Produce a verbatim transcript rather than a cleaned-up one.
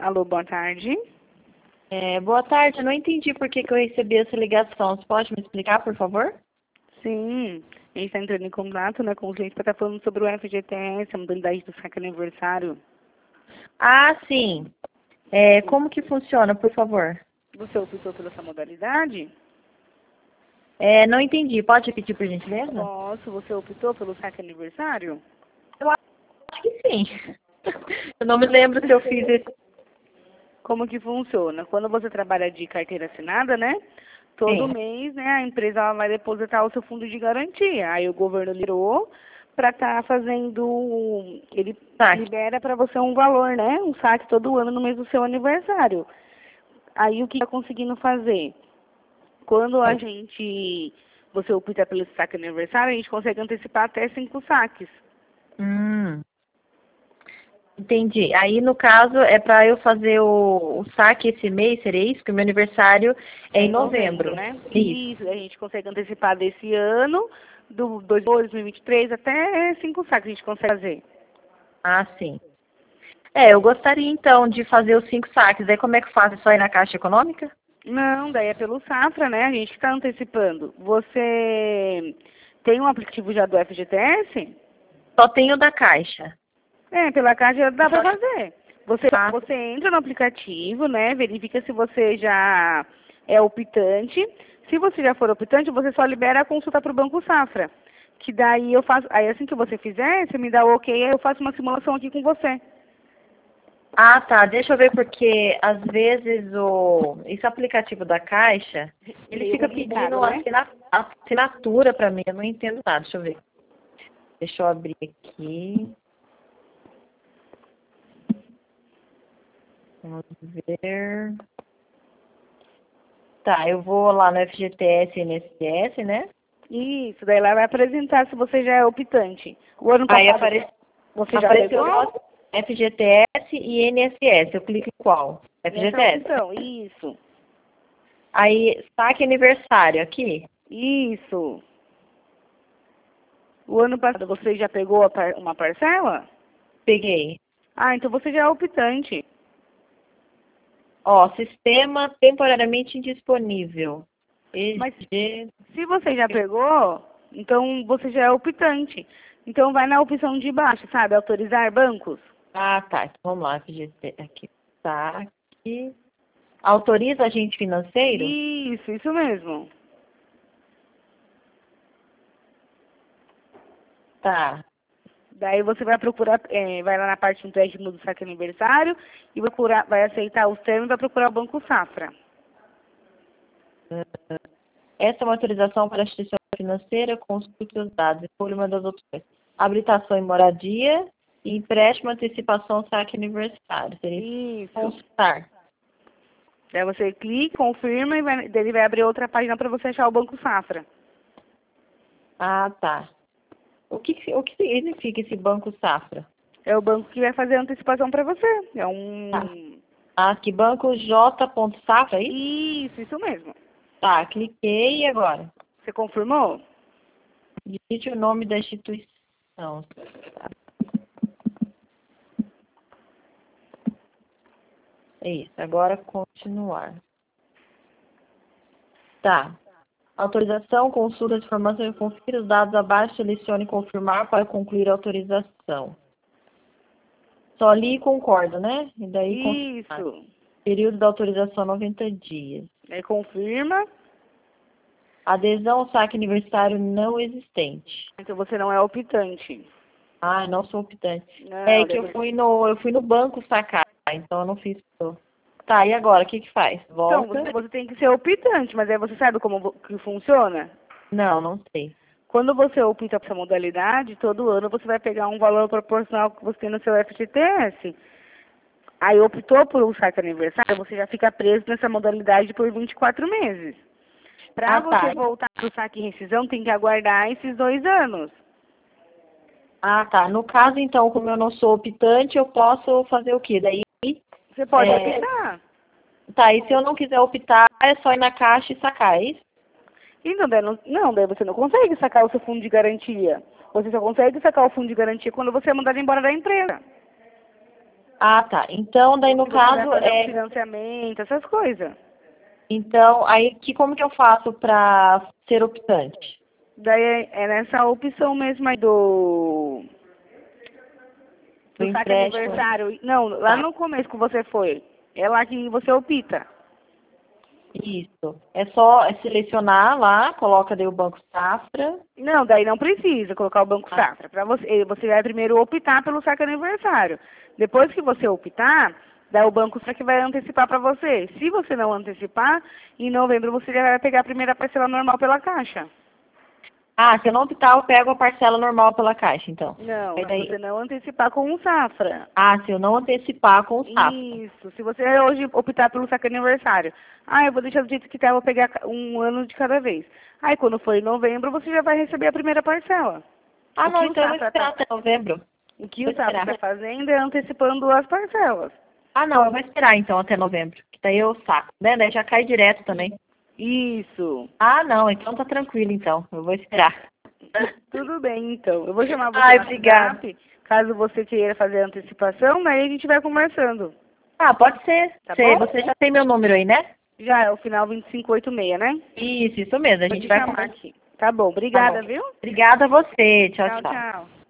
Alô, boa tarde. É, boa tarde, eu não entendi por que, que eu recebi essa ligação. Você pode me explicar, por favor? Sim, a gente está entrando em contato, né, com o cliente para estar falando sobre o F G T S, a modalidade do saque aniversário. Ah, sim. É, como que funciona, por favor? Você optou pela essa modalidade? É, não entendi. Pode repetir, por gentileza? Posso, você optou pelo saque aniversário? Eu acho que sim. Eu não me lembro se eu fiz esse... Como que funciona? Quando você trabalha de carteira assinada, né? Todo Sim. mês, né, a empresa ela vai depositar o seu fundo de garantia. Aí o governo liberou para estar fazendo, ele Saque. libera para você um valor, né? Um saque todo ano no mês do seu aniversário. Aí o que está conseguindo fazer? Quando a gente, você opta pelo saque aniversário, a gente consegue antecipar até cinco saques. Hum, entendi. Aí, no caso, é para eu fazer o, o saque esse mês, seria isso? Porque o meu aniversário é em novembro. né? Isso. Isso, a gente consegue antecipar desse ano, do dois mil e vinte e três até cinco saques a gente consegue fazer. Ah, sim. É, eu gostaria, então, de fazer os cinco saques. Aí, como é que faz? É só ir na Caixa Econômica? Não, daí é pelo Safra, né? A gente que está antecipando. Você tem um aplicativo já do F G T S? Só tenho da Caixa. É, pela Caixa dá para fazer. Você, Ah, você entra no aplicativo, né? Verifica se você já é optante. Se você já for optante, você só libera a consulta para o Banco Safra. Que daí eu faço. Aí assim que você fizer, você me dá o ok, aí eu faço uma simulação aqui com você. ah, tá. Deixa eu ver porque às vezes o esse aplicativo da Caixa, ele Meio fica complicado, pedindo né? assina- assinatura para mim. Eu não entendo nada. Deixa eu ver. Deixa eu abrir aqui. Vamos ver. Tá, eu vou lá no F G T S e N S S, né? Isso, daí lá vai apresentar se você já é optante. O ano Aí passado apare... você já apareceu pegou? F G T S e N S S. Eu clico em qual? Nessa F G T S. opção, isso. Aí, saque aniversário aqui. Isso. O ano passado você já pegou a par- uma parcela? Peguei. Ah, então você já é optante. Ó, sistema temporariamente indisponível. Mas E G... se você já pegou, então você já é optante. Então vai na opção de baixo, sabe? Autorizar bancos. Ah, tá. Então, vamos lá, F G T aqui. Tá aqui. Autoriza agente financeiro? Isso, isso mesmo. Tá. Daí você vai procurar, eh, vai lá na parte de empréstimo do saque aniversário e vai, procurar, vai aceitar os termos e vai procurar o Banco Safra. Essa é uma autorização para a instituição financeira, consulte os dados. Escolha uma das opções. Habilitação e moradia e empréstimo, antecipação, saque aniversário. Seria Isso. consultar. Daí você clica, confirma e vai, daí ele vai abrir outra página para você achar o Banco Safra. Ah, tá. O que, o que significa esse Banco Safra? É o banco que vai fazer a antecipação para você. É Tá. um... Ah, aqui, Banco J. Safra, é isso? Isso, isso mesmo. Tá, cliquei e agora? Você confirmou? Digite o nome da instituição. Tá. É isso. Agora continuar. Tá. Autorização, consulta de informação, confira os dados abaixo, selecione confirmar para concluir a autorização. Só li e concordo, né? E daí confirmar. Isso. Período da autorização noventa dias. Aí confirma. Adesão ao saque aniversário não existente. Então você não é optante. Ah, não sou optante. Não, É que eu deve- fui no, eu fui no banco sacar, então eu não fiz. isso. Tá, e agora? O que que faz? Então, Volta? você, você tem que ser optante, mas aí você sabe como vo- que funciona? Não, não sei. Quando você opta por essa modalidade, todo ano você vai pegar um valor proporcional que você tem no seu F G T S. Aí optou por um saque aniversário, você já fica preso nessa modalidade por vinte e quatro meses. Para Ah, você tá. voltar para o saque e rescisão, tem que aguardar esses dois anos. Ah, tá. No caso, então, como eu não sou optante, eu posso fazer o quê? Daí, Você pode é, optar. tá, e se eu não quiser optar, é só ir na caixa e sacar, é isso? Então, daí não, não, daí você não consegue sacar o seu fundo de garantia. Você só consegue sacar o fundo de garantia quando você é mandado embora da empresa. Ah, tá. Então, daí no Se você vai caso fazer um é... financiamento, essas coisas. Então, aí que, como que eu faço para ser optante? Daí é, é nessa opção mesmo aí do, Do do saque empréstimo? aniversário. Não, lá Tá. no começo que você foi. É lá que você opta. Isso. É só selecionar lá, coloca daí o Banco Safra. Não, daí não precisa colocar o Banco Ah, Safra. Para você, você vai primeiro optar pelo saque aniversário. Depois que você optar, daí o Banco Safra que vai antecipar para você. Se você não antecipar, em novembro você já vai pegar a primeira parcela normal pela Caixa. ah, se eu não optar, eu pego a parcela normal pela Caixa, então. Não, Aí se daí... você não antecipar com o Safra. Ah, se eu não antecipar com o Safra. Isso. Se você hoje optar pelo saque aniversário. Ah, eu vou deixar do jeito que tá, vou pegar um ano de cada vez. Aí quando for em novembro, você já vai receber a primeira parcela. Ah, O não, que o então eu vou Safra esperar tá, até novembro. o que Vou o Safra esperar. está fazendo é antecipando as parcelas. Ah, não, eu vou esperar então até novembro. Que daí eu saco, né? Daí já cai direto também. Isso. Ah, não, então tá tranquilo então. Eu vou esperar. Tudo bem, então. Eu vou chamar você Ai, no obrigada. WhatsApp, caso você queira fazer a antecipação, daí a gente vai conversando. Ah, pode ser. Tá Você, bom? você já tem meu número aí, né? Já é o final vinte e cinco oitenta e seis, né? Isso, isso mesmo. A Vou gente te vai chamar conversar. aqui. Tá bom, Tá bom. obrigada, viu? Obrigada a você. Tchau, Tchau, tchau. tchau.